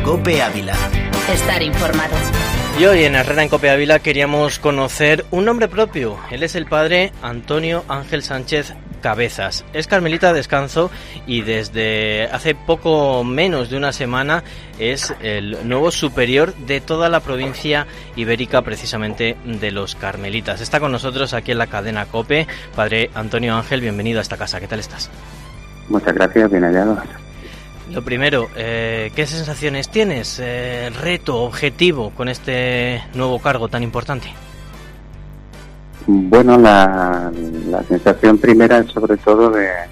COPE Ávila. Estar informado. Y hoy en Herrera en COPE Ávila queríamos conocer un nombre propio. Él es el padre Antonio Ángel Sánchez Cabezas. Es carmelita de descanso y desde hace poco menos de una semana es el nuevo superior de toda la provincia ibérica, precisamente de los carmelitas. Está con nosotros aquí en la cadena COPE. Padre Antonio Ángel, bienvenido a esta casa. ¿Qué tal estás? Muchas gracias, bien hallados. Lo primero, ¿qué sensaciones tienes? Reto, objetivo con este nuevo cargo tan importante. Bueno, la sensación primera es sobre todo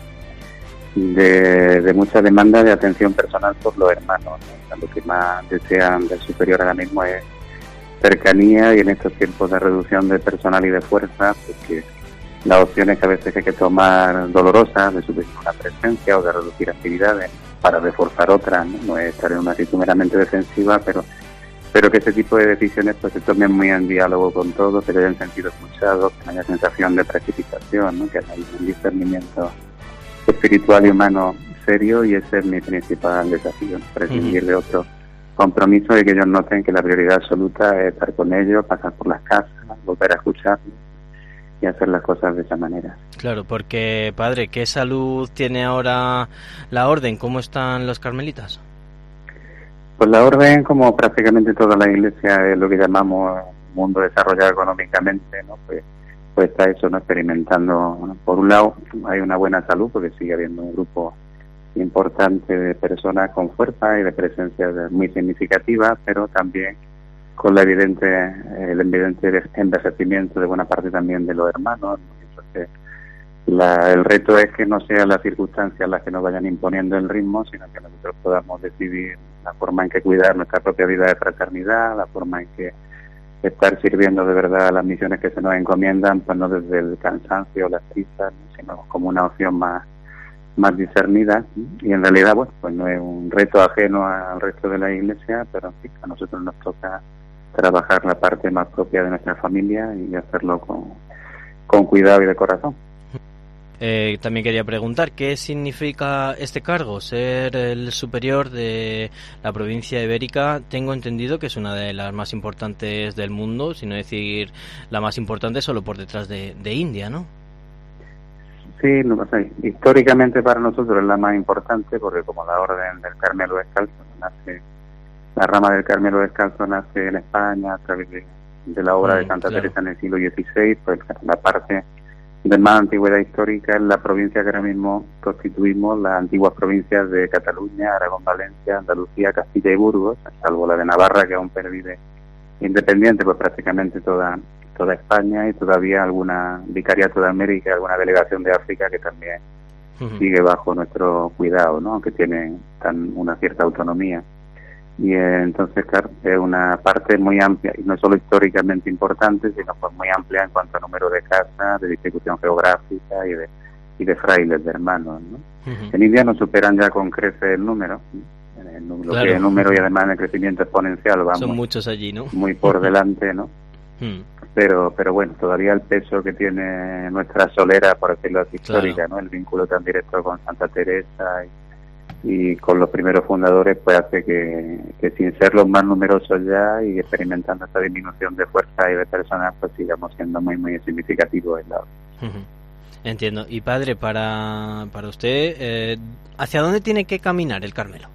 de mucha demanda de atención personal por los hermanos, ¿no? Lo que más desean del superior ahora mismo es cercanía, y en estos tiempos de reducción de personal y de fuerza, porque las opciones que a veces hay que tomar dolorosas, de suprimir una presencia o de reducir actividades para reforzar otras, no es estar en una actitud meramente defensiva, pero que ese tipo de decisiones pues se tomen muy en diálogo con todos, que se hayan sentido escuchados, que no haya sensación de precipitación, ¿no? Que haya un discernimiento espiritual y humano serio, y ese es mi principal desafío, ¿no? Prescindir de otros compromisos y que ellos noten que la prioridad absoluta es estar con ellos, pasar por las casas, volver a escucharlos y hacer las cosas de esa manera. Claro, porque, padre, ¿qué salud tiene ahora la orden? ¿Cómo están los carmelitas? Pues la orden, como prácticamente toda la iglesia, es lo que llamamos mundo desarrollado económicamente, ¿no? Pues está eso, ¿no? Experimentando, ¿no? Por un lado, hay una buena salud, porque sigue habiendo un grupo importante de personas con fuerza y de presencia muy significativa, pero también con el evidente envejecimiento de buena parte también de los hermanos, ¿no? Entonces, el reto es que no sean las circunstancias las que nos vayan imponiendo el ritmo, sino que nosotros podamos decidir la forma en que cuidar nuestra propia vida de fraternidad, la forma en que estar sirviendo de verdad a las misiones que se nos encomiendan, pues no desde el cansancio o las prisas, ¿no? Sino como una opción más discernida. Y en realidad, bueno, pues no es un reto ajeno al resto de la iglesia, pero en fin, a nosotros nos toca trabajar la parte más propia de nuestra familia y hacerlo con cuidado y de corazón. También quería preguntar, ¿qué significa este cargo? Ser el superior de la provincia ibérica. Tengo entendido que es una de las más importantes del mundo, si no decir la más importante, solo por detrás de India, ¿no? Sí, no sé. Históricamente para nosotros es la más importante, porque como la Orden del Carmelo Descalzo la rama del Carmelo Descalzo nace en España a través de la obra de Santa Teresa en el siglo XVI, pues la parte de más antigüedad histórica es la provincia que ahora mismo constituimos, las antiguas provincias de Cataluña, Aragón, Valencia, Andalucía, Castilla y Burgos, salvo la de Navarra, que aún pervive independiente, pues prácticamente toda España, y todavía alguna vicariato de América, alguna delegación de África que también sigue bajo nuestro cuidado, ¿no? Aunque tienen una cierta autonomía. Y entonces, claro, es una parte muy amplia, y no solo históricamente importante, sino pues muy amplia en cuanto a número de casas, de distribución geográfica y de frailes, de hermanos, ¿no? En India nos superan ya con creces el número, lo que es el número, y además en el crecimiento exponencial vamos. Son muchos allí, ¿no? Muy por delante, ¿no? Pero bueno, todavía el peso que tiene nuestra solera, por decirlo así, histórica, ¿no? El vínculo tan directo con Santa Teresa y con los primeros fundadores, pues hace que sin ser los más numerosos ya y experimentando esta disminución de fuerza y de personas, pues sigamos siendo muy muy significativos en la obra. Entiendo. Y padre, para usted, ¿hacia dónde tiene que caminar el Carmelo?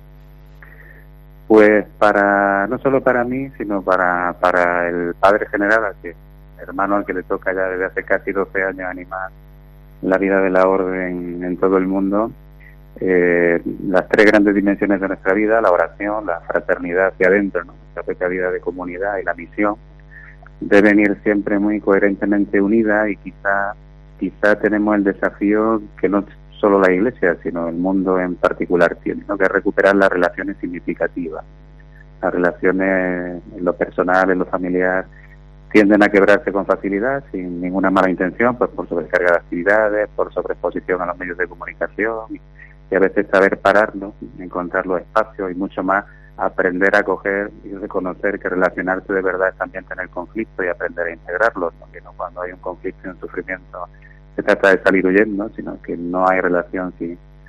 Pues no solo para mí, sino para el padre general, hermano al que le toca ya desde hace casi 12 años animar la vida de la orden en todo el mundo. Las tres grandes dimensiones de nuestra vida, la oración, la fraternidad hacia adentro, ¿no? Nuestra propia vida de comunidad, y la misión, deben ir siempre muy coherentemente unidas, y quizá tenemos el desafío que no solo la Iglesia, sino el mundo en particular tiene, ¿no? Que es recuperar las relaciones significativas. Las relaciones en lo personal, en lo familiar, tienden a quebrarse con facilidad, sin ninguna mala intención, pues por sobrecarga de actividades, por sobreexposición a los medios de comunicación, y a veces saber pararlo, encontrar los espacios, y mucho más aprender a coger y reconocer que relacionarse de verdad es también tener conflicto y aprender a integrarlos, ¿no? Que no cuando hay un conflicto y un sufrimiento se trata de salir huyendo, sino que no hay relación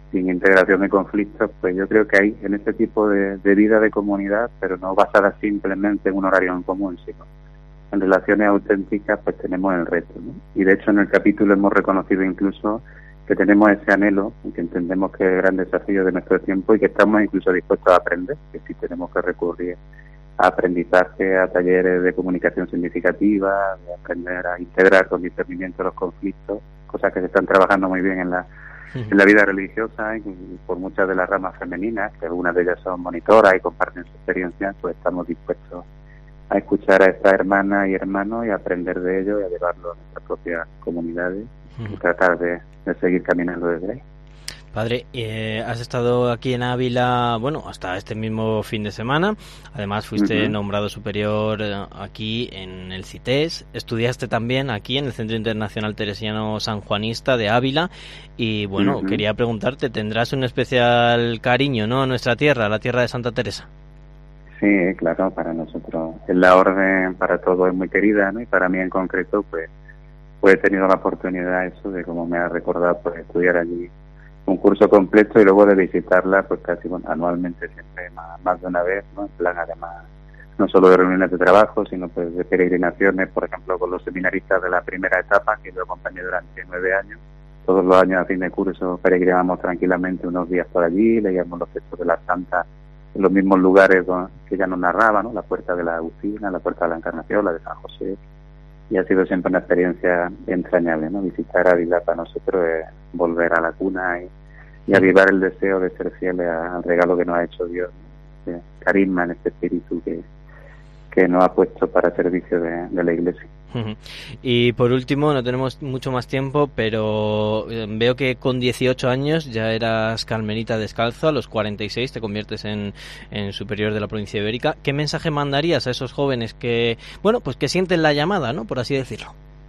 sin integración de conflictos, pues yo creo que hay en este tipo de vida de comunidad, pero no basada simplemente en un horario en común, sino en relaciones auténticas, pues tenemos el reto, ¿no? Y de hecho en el capítulo hemos reconocido incluso que tenemos ese anhelo, que entendemos que es el gran desafío de nuestro tiempo y que estamos incluso dispuestos a aprender, que si tenemos que recurrir a aprendizaje, a talleres de comunicación significativa, de aprender a integrar con discernimiento los conflictos, cosas que se están trabajando muy bien en la vida religiosa y por muchas de las ramas femeninas, que algunas de ellas son monitoras y comparten su experiencia, pues estamos dispuestos a escuchar a estas hermanas y hermanos y aprender de ellos y a llevarlo a nuestras propias comunidades y tratar de seguir caminando desde ahí. Padre, has estado aquí en Ávila, bueno, hasta este mismo fin de semana. Además, fuiste nombrado superior aquí en el CITES. Estudiaste también aquí en el Centro Internacional Teresiano Sanjuanista de Ávila. Y bueno, quería preguntarte, ¿tendrás un especial cariño, no, a nuestra tierra, a la tierra de Santa Teresa? Sí, claro, para nosotros la orden para todos es muy querida, ¿no? Y para mí en concreto, pues he tenido la oportunidad eso de, como me ha recordado, pues estudiar allí un curso completo y luego de visitarla pues casi anualmente, siempre más de una vez, ¿no? En plan, además, no solo de reuniones de trabajo, sino pues de peregrinaciones, por ejemplo, con los seminaristas de la primera etapa, que yo acompañé durante 9 años. Todos los años a fin de curso peregrinamos tranquilamente unos días por allí, leíamos los textos de la Santa en los mismos lugares que ella nos narraba, ¿no? La Puerta de la Agustina, la Puerta de la Encarnación, la de San José. Y ha sido siempre una experiencia entrañable, ¿no? Visitar Ávila para nosotros es volver a la cuna y avivar el deseo de ser fieles al regalo que nos ha hecho Dios, ¿no? Carisma en este espíritu que nos ha puesto para servicio de la Iglesia. Y por último, no tenemos mucho más tiempo, pero veo que con 18 años ya eras carmelita descalzo, a los 46 te conviertes en superior de la provincia ibérica. ¿Qué mensaje mandarías a esos jóvenes que, bueno, pues que sienten la llamada, ¿no?, por así decirlo?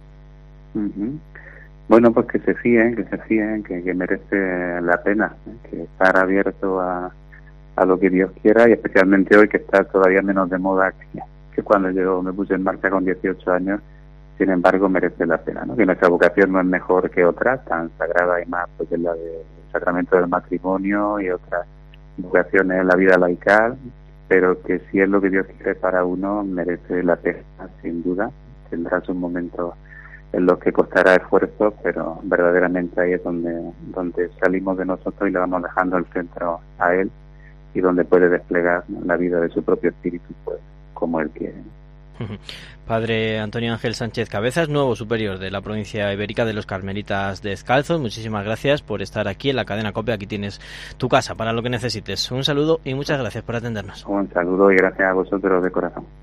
Bueno, pues que se fíen, que merece la pena, que estar abierto a lo que Dios quiera, y especialmente hoy que está todavía menos de moda que cuando yo me puse en marcha con 18 años. Sin embargo, merece la pena, ¿no? Que nuestra vocación no es mejor que otras, tan sagrada y más, pues es la del sacramento del matrimonio y otras vocaciones en la vida laical, pero que si es lo que Dios quiere para uno, merece la pena, sin duda. Tendrá sus momentos en los que costará esfuerzo, pero verdaderamente ahí es donde salimos de nosotros y le vamos dejando el centro a Él, y donde puede desplegar, ¿no?, la vida de su propio espíritu, pues como Él quiere. Padre Antonio Ángel Sánchez Cabezas, nuevo superior de la provincia ibérica de los Carmelitas Descalzos, muchísimas gracias por estar aquí en la cadena COPE. Aquí tienes tu casa para lo que necesites. Un saludo y muchas gracias por atendernos. Un saludo y gracias a vosotros de corazón.